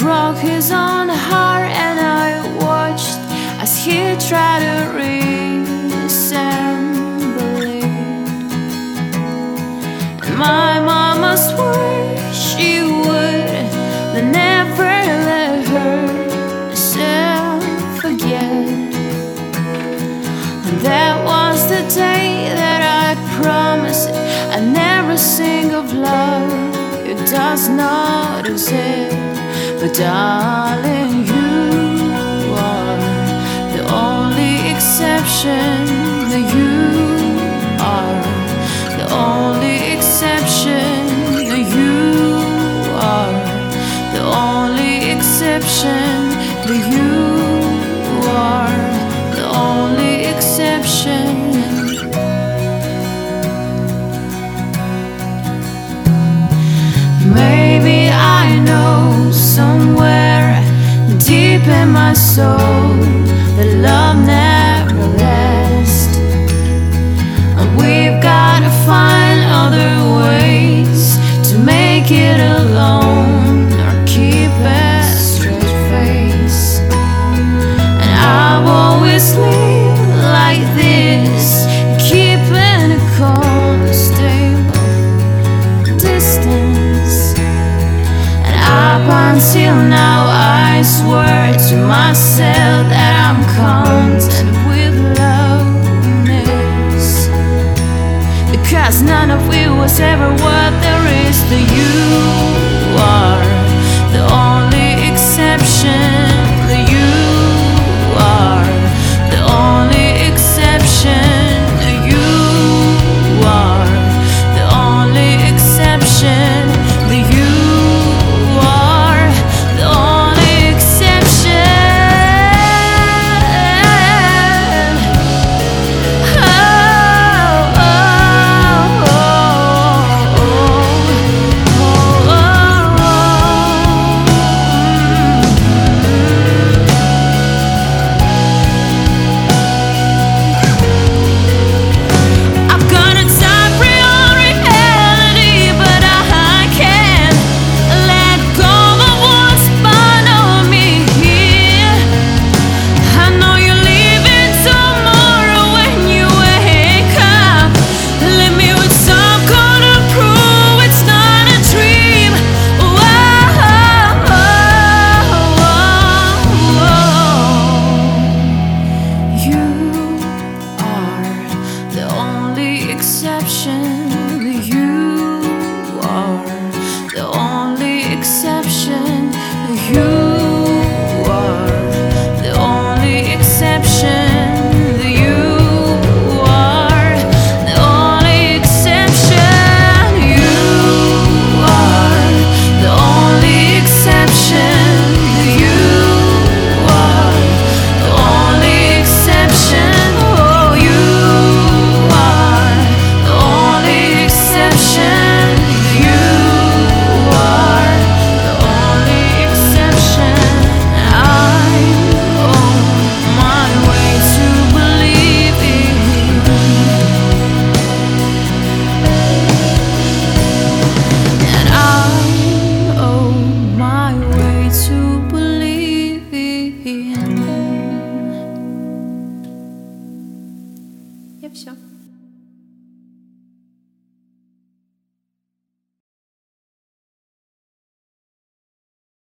broke his own heart, and I watched as he tried to reassemble it. And my mama swore she would never let herself forget. And that was the day that I promised I'd never sing of love. It does not exist. But darling, you are the only exception. You are the only exception. You are the only exception. You are the only exception. Maybe I know somewhere deep in my soul that love never lasts, and we've got to find other ways to make it alone or keep a straight face. And I've always lived like this, keeping a calm, stable distance. Up until now I swear to myself that I'm content with loneliness, because none of it was ever what there is. That you are the only exception. That you are the only exception. That you are the only exception. That you exception. You are the only exception. You are the only exception. You are the only exception. You are the only exception. You are the only exception. Oh, you are the only exception. You are the only exception. I'm on my way to believing, and I'm on my way to believing. И все.